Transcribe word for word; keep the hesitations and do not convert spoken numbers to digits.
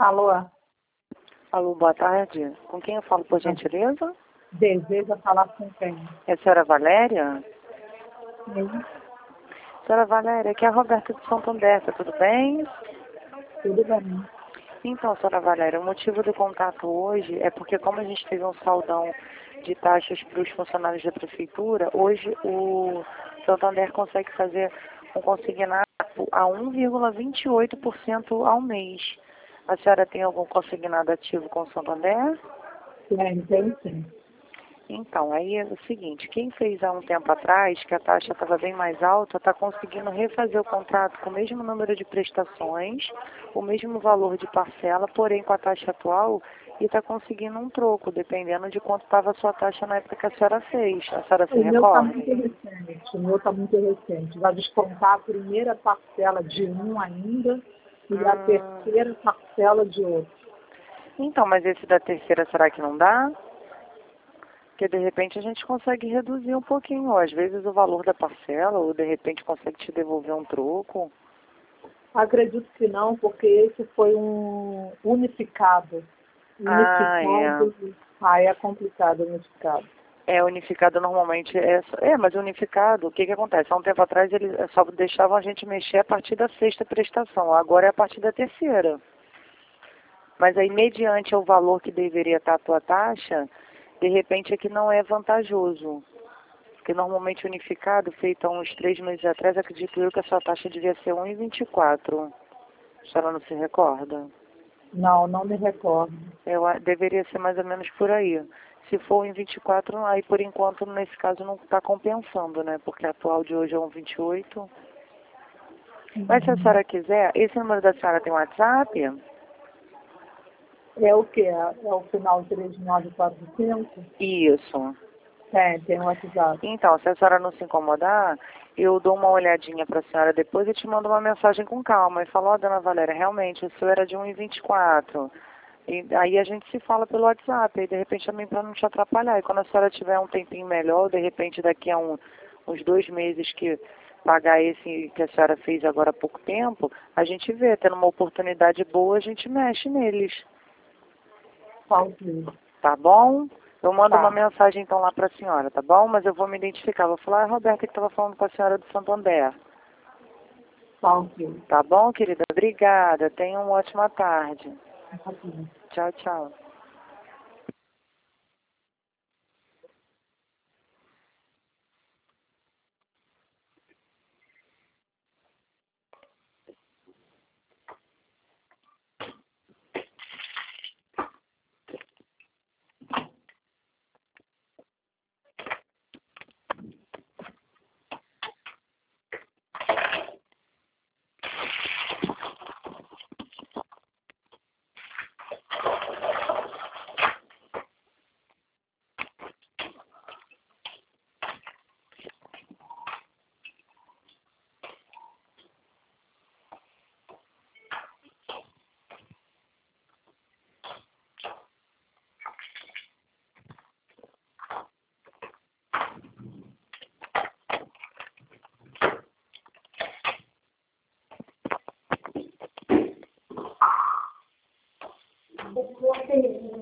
Alô, Alô, boa tarde. Com quem eu falo, por gentileza? deseja falar com quem? É a senhora Valéria? Sim, Senhora Valéria, aqui é a Roberta de Santo André, tá tudo bem? tudo bem. Então, senhora Valéria, o motivo do contato hoje é porque como a gente teve um saldão de taxas para os funcionários da prefeitura, hoje o Santander consegue fazer um consignado a um vírgula vinte e oito por cento ao mês. A senhora tem algum consignado ativo com o Santander? Tem, tem sim. Então, aí é o seguinte, quem fez há um tempo atrás, que a taxa estava bem mais alta, está conseguindo refazer o contrato com o mesmo número de prestações, o mesmo valor de parcela, porém com a taxa atual, e está conseguindo um troco, dependendo de quanto estava a sua taxa na época que a senhora fez. A senhora se O meu está recorda? muito recente, o meu está muito recente. Vai descontar a primeira parcela de um ainda e a Hum, terceira parcela de outro. então, mas esse da terceira, será que não dá? Porque de repente a gente consegue reduzir um pouquinho, ou às vezes o valor da parcela, ou de repente consegue te devolver um troco. Acredito que não, porque esse foi um unificado. Ah, é. Unificado, aí é complicado unificado. É, unificado normalmente é, só- é, mas unificado, o que que acontece? Há um tempo atrás eles só deixavam a gente mexer a partir da sexta prestação, agora é a partir da terceira. Mas aí, mediante o valor que deveria estar a tua taxa, de repente é que não é vantajoso. Porque normalmente unificado, feito há uns três meses atrás, acredito eu que a sua taxa devia ser um vírgula vinte e quatro. A senhora não se recorda? Não, não me recordo. Eu, a- deveria ser mais ou menos por aí. Se for em vinte e quatro, aí por enquanto, nesse caso, não está compensando, né? Porque a atual de hoje é um vinte e oito. Mas se a Uhum. senhora quiser, esse número da senhora tem WhatsApp? É o quê? É o final três nove quatro cinco? Isso. Tem, tem o WhatsApp. Então, se a senhora não se incomodar, eu dou uma olhadinha para a senhora depois e te mando uma mensagem com calma. E falo, ó, dona Valéria, realmente, o seu era de um vírgula vinte e quatro. E aí a gente se fala pelo WhatsApp, e de repente também para não te atrapalhar. E quando a senhora tiver um tempinho melhor, de repente daqui a um, uns dois meses que pagar esse que a senhora fez agora há pouco tempo, a gente vê, tendo uma oportunidade boa, a gente mexe neles, Pauzinho. tá bom? Eu mando uma Tá, mensagem então lá para a senhora, tá bom? Mas eu vou me identificar, vou falar, ah, Roberta que estava falando com a senhora do Santo André. pauzinho. Tá bom, querida? Obrigada, tenha uma ótima tarde. Pauzinho. Tchau, tchau. O que